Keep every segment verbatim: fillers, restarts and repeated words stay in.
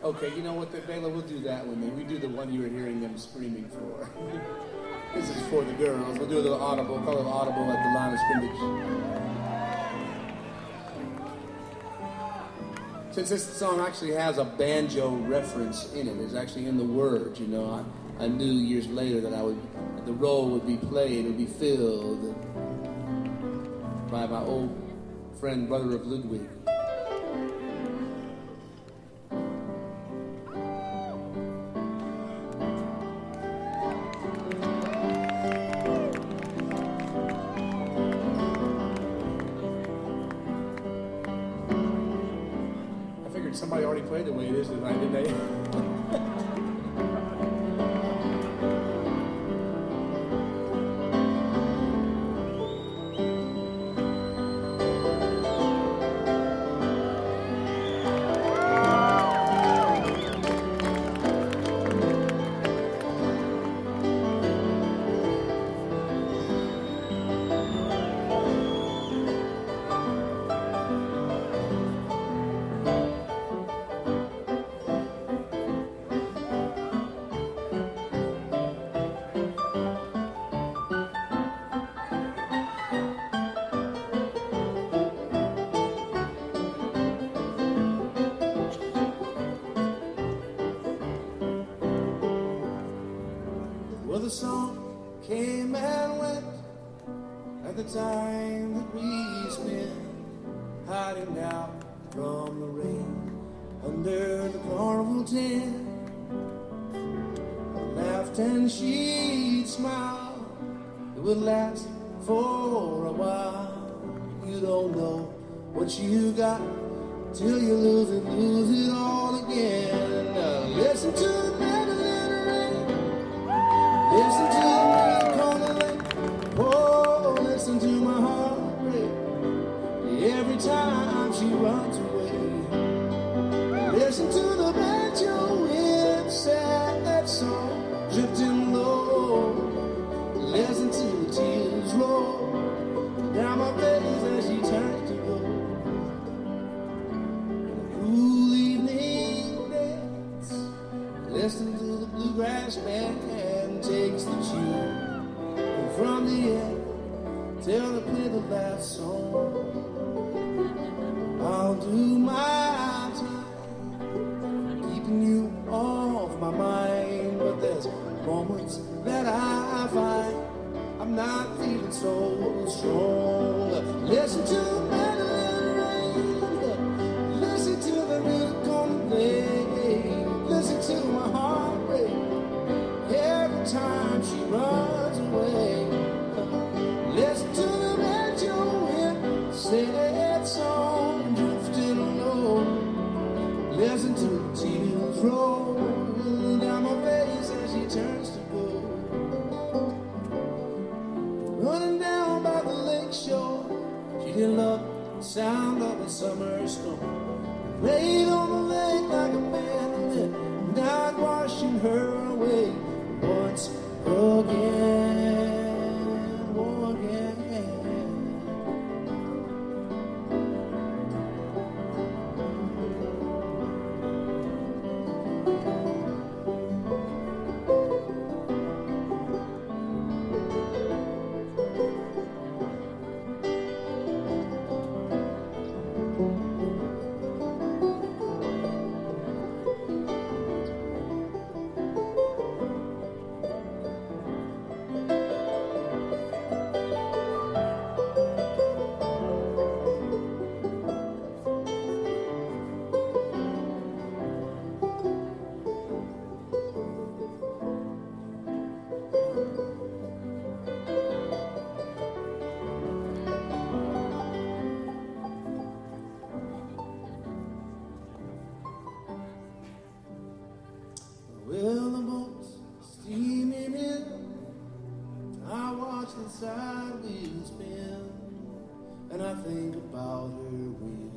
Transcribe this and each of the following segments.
Okay, you know what, Bela, we'll do that one then. We do the one you were hearing them screaming for. This is for the girls. We'll do a little audible, call it audible at the line of scrimmage. Since this song actually has a banjo reference in it, it's actually in the words, you know, I, I knew years later that I would, that the role would be played, it would be filled by my old friend, brother of Ludwig. Somebody already played the way it is tonight, didn't they? Well, the song came and went at the time that we spent hiding out from the rain under the carnival tent. I laughed and she'd smile. It would last for a while. You don't know what you got till you lose it, lose it all again. Now listen to the mandolin ring. Listen to the music on the lake. Oh, listen to my heart break every time she runs away. Listen to the banjo in a sad song drifting low. Listen to the tears roll down my face as she turns to go. Cool evening dance. Listen to the bluegrass band takes the tune and from the end till they play the last song. I'll do my time keeping you off my mind, but there's moments that I find I'm not feeling so strong. Listen to the mandolin ring, listen to the music on the play, listen to my heart break every time she runs away. Listen to the banjo in sad song drifting low. Listen to the tears roll down my face as she turns to go. Running down by the lake shore, she didn't love the sound of a summer storm. Played on the lake like a mandolin, not washing her away. Once again, again. Well, the boat's steaming in. I watch the side wheel spin, and I think about her when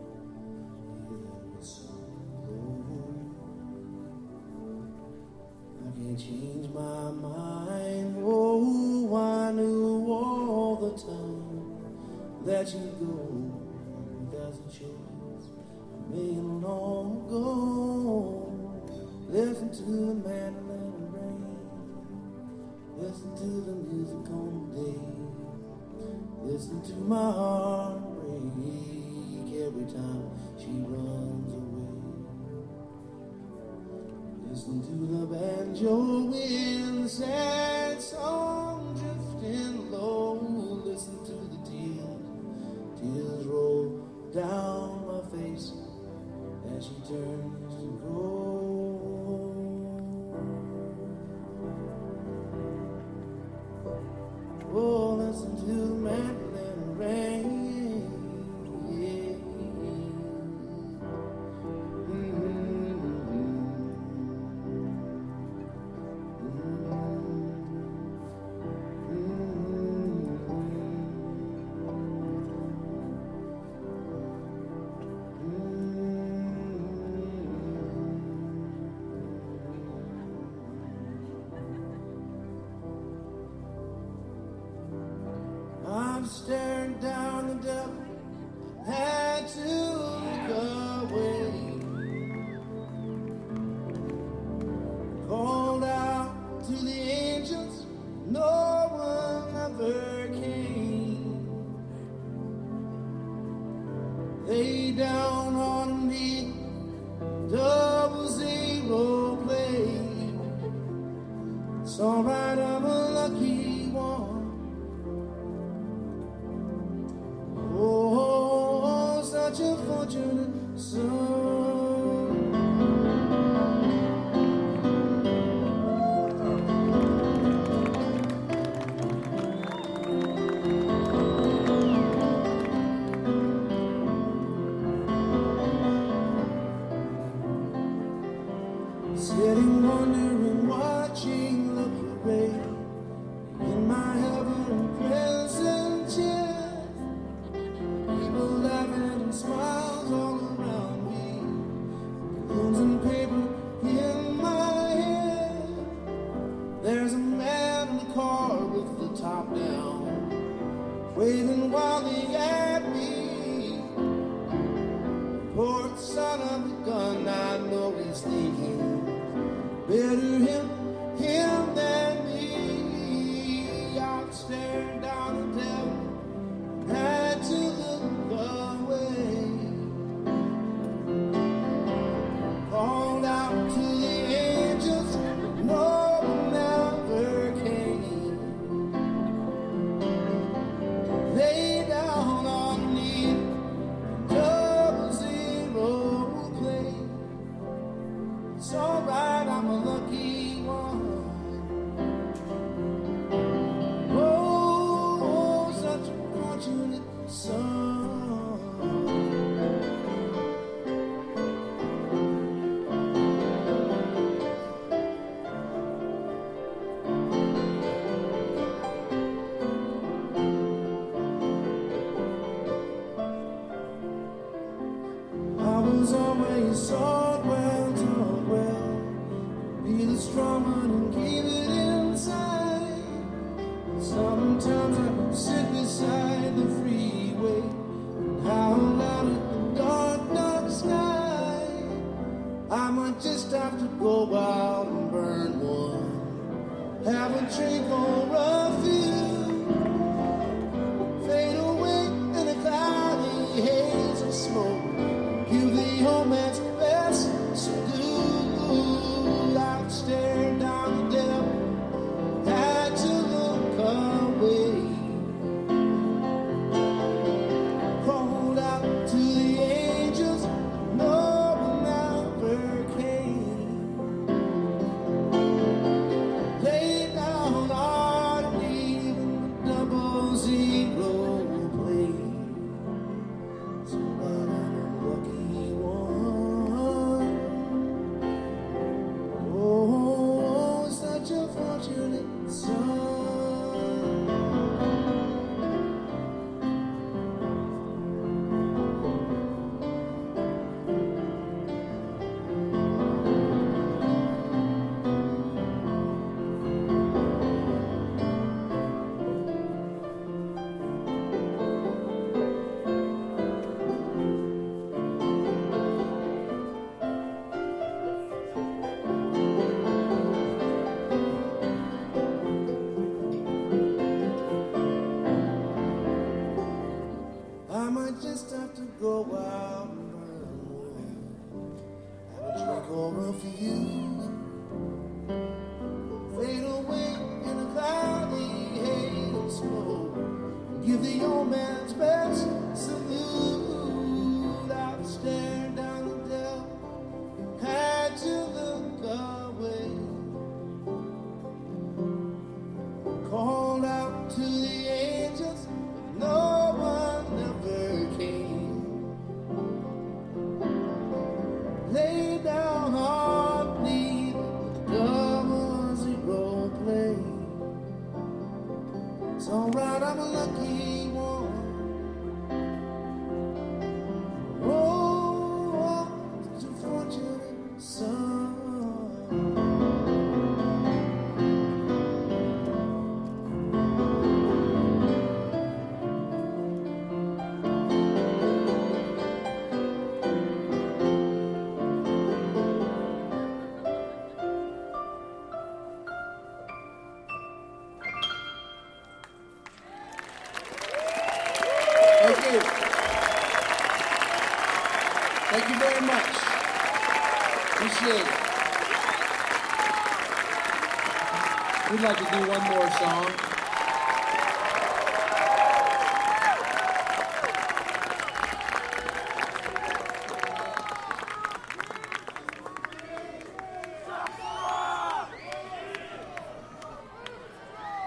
it was so low. I can't change my mind. Oh, I knew all the time that you'd go. That's a choice I made long ago. Listen to the mandolin rain. Listen to the music on the day. Listen to my heart break every time she runs away. Listen to the banjo wind, sad song drifting low. Listen to the tears, tears roll down my face as she turns to go. Oh, listen to the mandolin rain. I'm staring down the devil, had to look away. Called out to the angels, no one ever came. Lay down on me, double zero play. It's alright, I'm a lucky one. Oh, such a fortunate son. Sitting wondering, watching the parade in my ever-present chair. People laughing and smiles all around me. Balloons and paper in my head. There's a man in the car with the top down, waving wildly at me. Poor son of a gun, I know he's thinking better him, him than me. I'm staring down the devil, had to look away. Called out to the angels, no one ever came. Lay down on me, double zero play. It's alright, I'm a lucky one. Oh, such a fortunate son. I was always taught well, taught well. Be the strong one and keep it inside. Sometimes I sit beside the freeway and howl out at the dark, dark sky. I might just have to go out and burn one, have a drink or a few, fade away in a cloudy haze of smoke. Give the old man's best salute. I'd stare down the devil, had to look away. Called out to the angels, no one ever came. Lay down on me, chorus for you. Fade away in a cloudy haze of smoke. Give the old man's best salute. I've stared down the dell, had to look away. Called out to the angels, but no one ever came. Lay down heart bleed, double zero play. It's alright, I'm a lucky one. Oh, such a fortunate son. Thank you. Thank you very much. Appreciate it. We'd like to do one more song.